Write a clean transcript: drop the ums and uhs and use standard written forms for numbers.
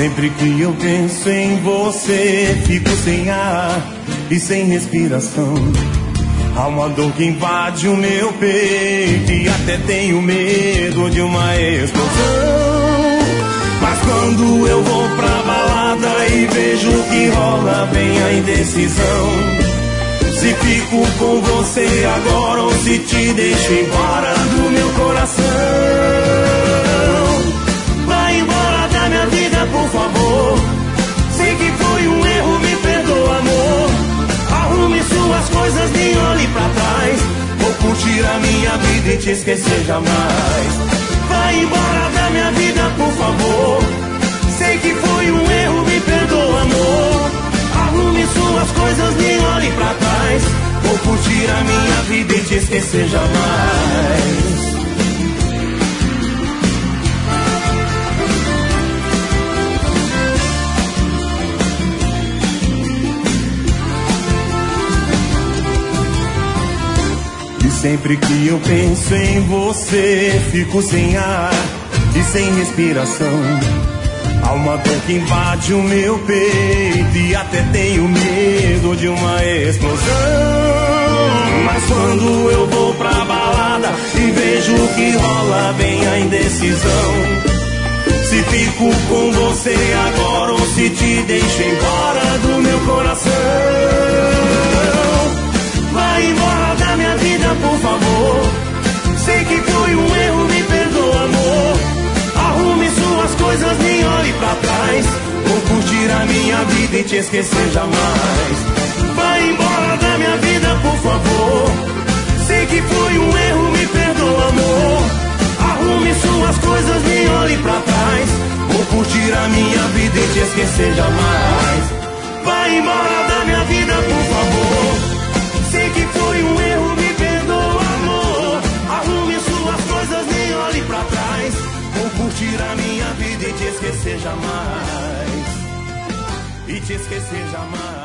Sempre que eu penso em você, fico sem ar e sem respiração. Há uma dor que invade o meu peito e até tenho medo de uma explosão. Mas quando eu vou pra balada e vejo o que rola, vem a indecisão. Se fico com você agora ou se te deixo embora do meu coração. Vai embora da minha vida, por favor. Sei que foi um erro, me perdoa, amor. Arrume suas coisas, nem olhe pra trás. Vou curtir a minha vida e te esquecer jamais. Vai embora da minha vida, por favor. Sei que foi um erro, me perdoa, amor. Arrume suas coisas, nem olhe pra trás. Vou curtir a minha vida e te esquecer jamais. E sempre que eu penso em você, fico sem ar e sem respiração. Há uma dor que invade o meu peito e até tenho medo de uma explosão. Mas quando eu vou pra balada e vejo o que rola, vem a indecisão. Se fico com você agora ou se te deixo embora do meu coração. Vai embora da minha vida, por favor. Sei que foi um erro, me perdoa, amor. Arrume suas coisas, nem olhe pra trás. Vou curtir a minha vida e te esquecer jamais. Vai embora da minha vida, por favor. Sei que foi um erro, me perdoa, amor. Arrume suas coisas, nem olhe pra trás. Vou curtir a minha vida e te esquecer jamais. Vai embora da minha vida, por favor. Sei que foi um erro, me perdoa, amor. Arrume suas coisas, nem olhe pra trás. Vou curtir a minha vida e te esquecer jamais. E te esquecer jamais.